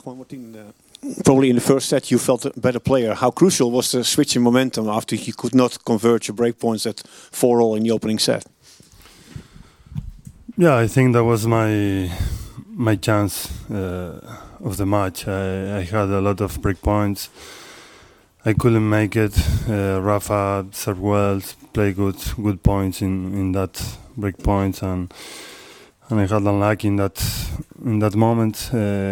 Juan Martin, probably in the first set you felt a better player. How crucial was the switch in momentum after you could not convert your break points at 4-all in the opening set? Yeah, I think that was my chance of the match. I had a lot of break points. I couldn't make it. Rafa served well, played good points in that break points, and I had unlucky in that moment.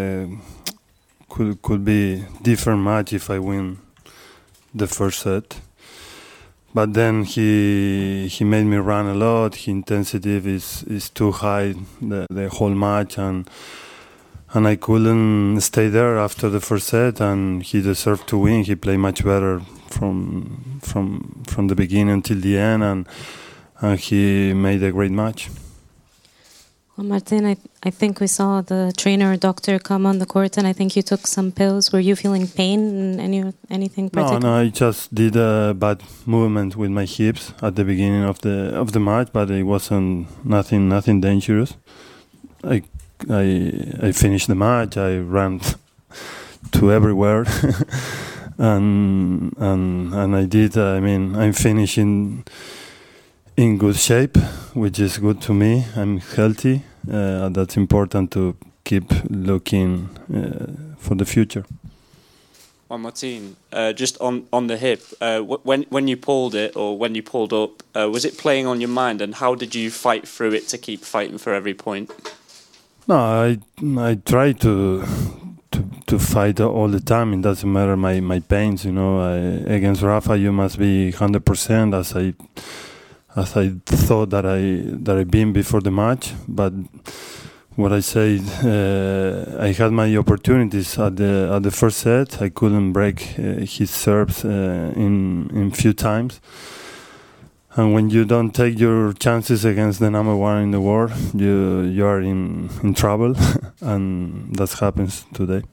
Could be different match if I win the first set. But then he made me run a lot. His intensity is too high the whole match, and I couldn't stay there after the first set. And he deserved to win. He played much better from the beginning until the end, and he made a great match. Well, Martin, I think we saw the trainer or doctor come on the court, and I think you took some pills. Were you feeling pain in anything particular? No, I just did a bad movement with my hips at the beginning of the match, but it wasn't nothing dangerous. I finished the match. I ran to everywhere, and I did. I'm finishing in good shape, which is good to me. I'm healthy. That's important to keep looking for the future. Well, Martin, just on the hip, when you pulled it or when you pulled up, was it playing on your mind, and how did you fight through it to keep fighting for every point? No, I try to fight all the time. It doesn't matter my pains. Against Rafa, you must be 100% as I thought that I'd been before the match. But what I said, I had my opportunities at the first set. I couldn't break his serves in few times. And when you don't take your chances against the number one in the world, you are in trouble, and that happens today.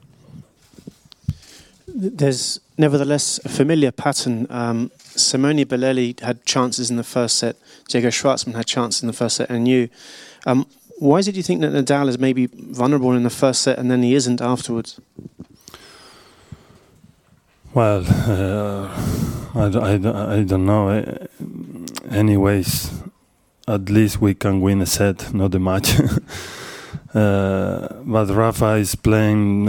There's nevertheless a familiar pattern. Simone Bolelli had chances in the first set. Diego Schwartzman had chances in the first set, and you. Why is it you think that Nadal is maybe vulnerable in the first set and then he isn't afterwards? Well, I don't know. Anyways, at least we can win a set, not a match. But Rafa is playing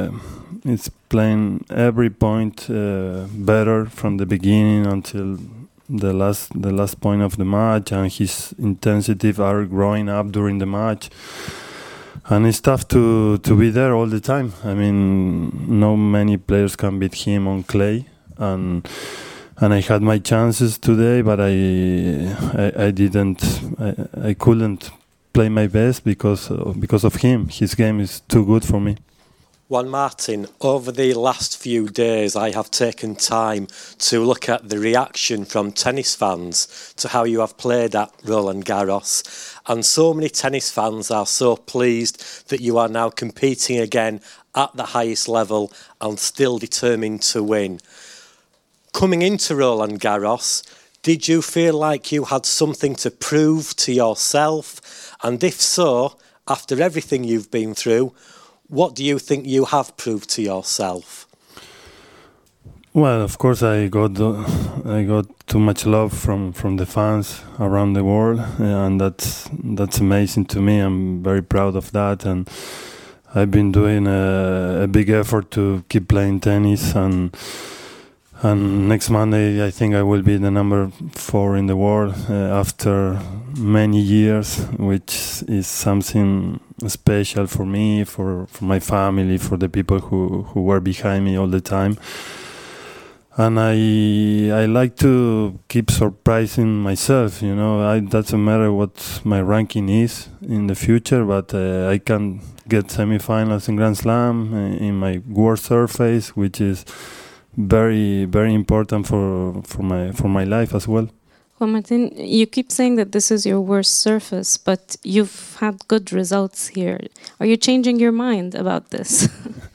every point better from the beginning until the last point of the match, and his intensity are growing up during the match. And it's tough to be there all the time. No many players can beat him on clay, and I had my chances today, but I couldn't play my best because of him. His game is too good for me. Juan Martin, over the last few days I have taken time to look at the reaction from tennis fans to how you have played at Roland Garros, and so many tennis fans are so pleased that you are now competing again at the highest level and still determined to win. Coming into Roland Garros, did you feel like you had something to prove to yourself? And if so, after everything you've been through, what do you think you have proved to yourself? Well, of course, I got too much love from the fans around the world, and that's amazing to me. I'm very proud of that, and I've been doing a big effort to keep playing tennis. And next Monday, I think I will be the number 4 in the world after many years, which is something special for me, for my family, for the people who were behind me all the time. And I like to keep surprising myself. It doesn't matter what my ranking is in the future, but I can get semifinals in Grand Slam in my worst surface, which is very, very important for my life as well. Well, Martin, you keep saying that this is your worst surface, but you've had good results here. Are you changing your mind about this?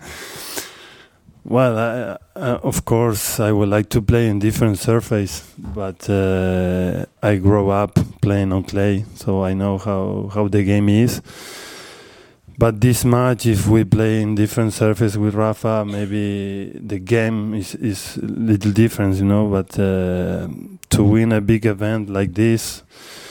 Well, of course, I would like to play in different surface, but I grew up playing on clay, so I know how the game is. But this match, if we play in different surface with Rafa, maybe the game is a little different, you know. But to win a big event like this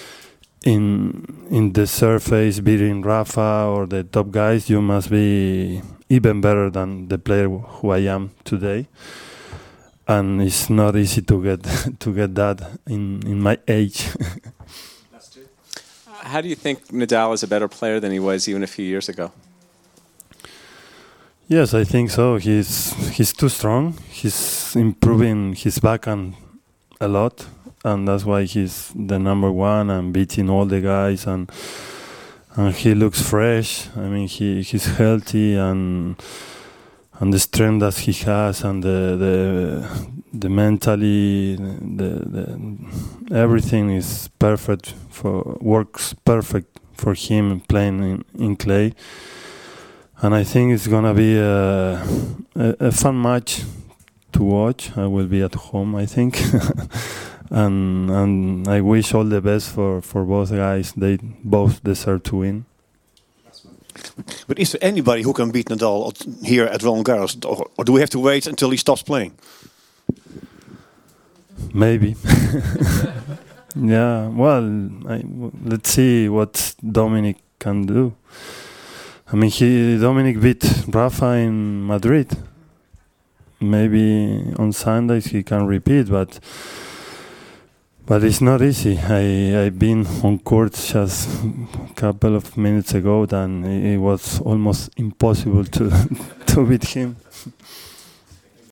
in the surface, beating Rafa or the top guys, you must be even better than the player who I am today. And it's not easy to get that in my age. How do you think Nadal is a better player than he was even a few years ago? Yes, I think so. He's too strong. He's improving his backhand a lot, and that's why he's the number one and beating all the guys. And he looks fresh. I mean, he's healthy, and the strength that he has, and the mentally, the everything is perfect works perfect for him playing in clay. And I think it's gonna be a fun match to watch. I will be at home, I think, and I wish all the best for both guys. They both deserve to win. But is there anybody who can beat Nadal here at Roland Garros, or do we have to wait until he stops playing? Maybe. Yeah. Well, let's see what Dominic can do. I mean, Dominic beat Rafa in Madrid. Maybe on Sundays he can repeat, but it's not easy. I've been on court just a couple of minutes ago, and it was almost impossible to beat him.